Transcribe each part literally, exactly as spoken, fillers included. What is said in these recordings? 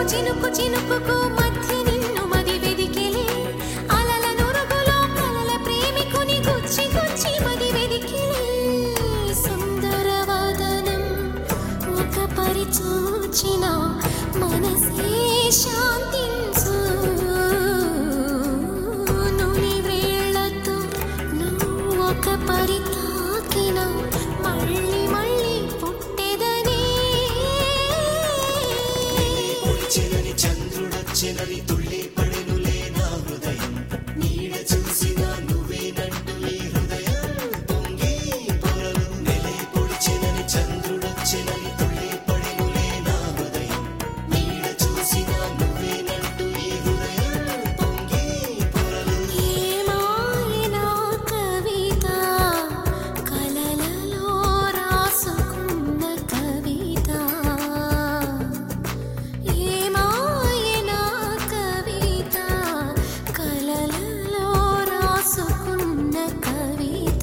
చినుకు చినుకుకు మధ్య నిన్ను మది వెదికిలే అలల నురుగులో కలల ప్రేమికుని గుచ్చి గుచ్చి మది వెదికిలే సుందరవదనం ఒక పరి చూచిన మనసే శాంతించు నుని వేళ్లతో నువ్వు ఒక పరి తాకిన మళ్ళీ మళ్ళీ పుట్టెదనే చిలని చంద్రుడొచ్చినని తుళ్ళి పడెనులే నా హృదయం నీడ చూసిన నువ్వేనంటూ ఈ హృదయం పొంగి పొరలు నెలే పొడిచినని చంద్రుడొచ్చినని తుళ్ళి పడెనులే నా హృదయం నీడ చూసిన నువ్వేనంటూ ఈ హృదయం పొంగి పొరలు ఏమాయనా కవిత కలలలో రాసుకున్న కవిత ఏమాయనా కవిత కలలలో రాసుకున్న కవిత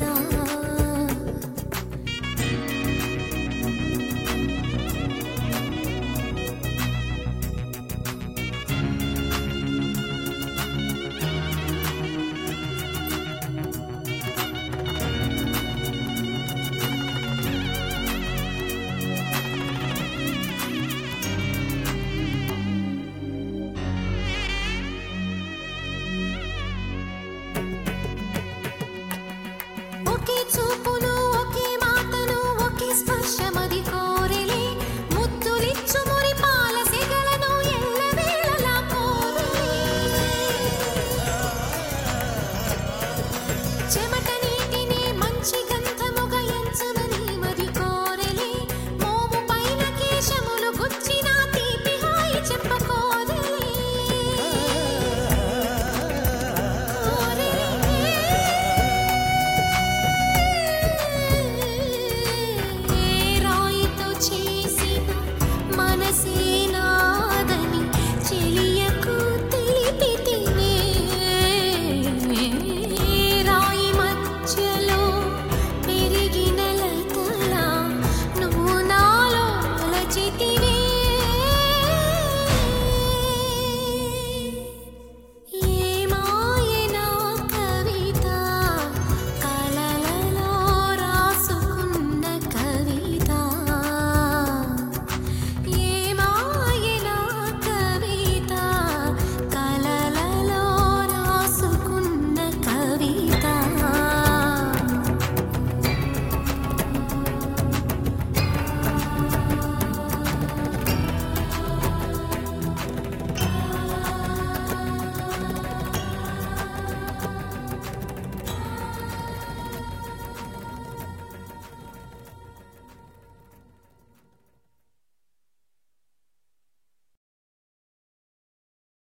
ఒకే చూపును ఒకే మాటను ఒకే స్పర్శమది కోరెలే ముద్దులిచ్చు మురి పాల సెగలను ఎల్లవేళలా కోరెలే చెమట నీటిని మంచి గంధముగా ఎంచమని మది కోరెలే మోము పైన కేశములు గుచ్చిన తీపి హాయి చెప్పకోరెలే రాయితో చేసిన మనసే